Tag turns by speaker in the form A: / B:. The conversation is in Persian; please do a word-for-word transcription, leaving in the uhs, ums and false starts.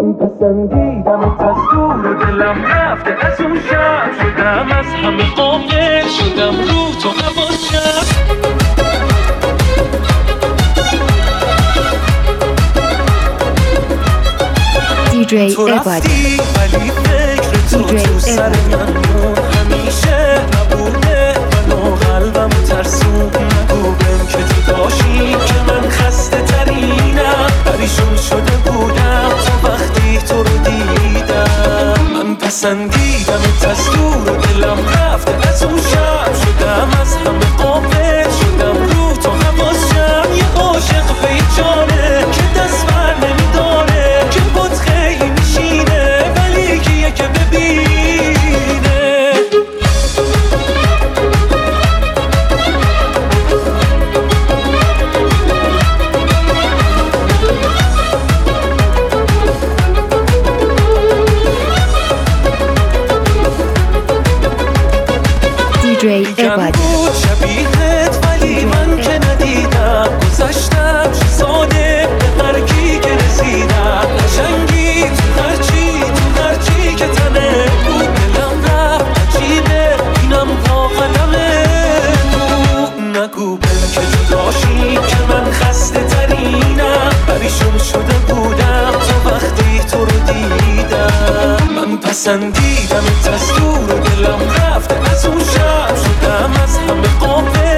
A: من پسندیدم از دور دلم رفته از اون شب شدم از همه غافل شدم رو تو حواس شب
B: دی جی
A: تو رفتی ولی فکر تو تو سر من مون همیشه نبوده منو قلبم ترسون نگو بهم که جداشی که من خسته ترینم پریشون شده بودم تو وقتی تو رو دیدم من پسندیدم از دور دلم رفته از اون شب شدم از همه غافل شدم رو تو حواس شم یه عاشق پیچانه که دست بر نمیداره که بود خیلی میشینه ولی کیه که ببینه
B: دی جی عبادی
A: بود شبیهت ولی من که ندیدم گذشتم چه ساده به هر کی که رسیدم قشنگی تو هرچی تو هرچی که تنه بود دلم رفت عجیبه اینم با قدمه تو نگو بهم که جداشی که من خسته ترینم پریشون شده بودم تو وقتی تو رو دیدم من پسندیدم از دور دلم رفته از اون شب شدم از همه غافل